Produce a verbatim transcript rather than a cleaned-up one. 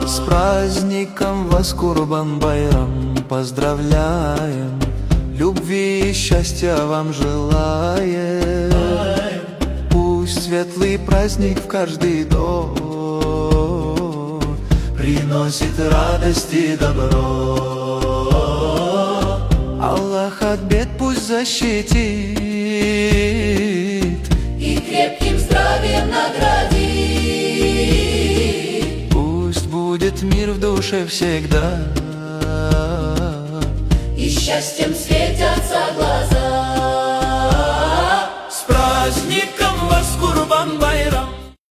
С праздником вас, Курбан-байрам, поздравляем, любви и счастья вам желаем. Пусть светлый праздник в каждый дом приносит радость и добро. Аллах от бед пусть защитит и крепким здравием наградит. Пусть будет мир в душе всегда, и счастьем светятся глаза.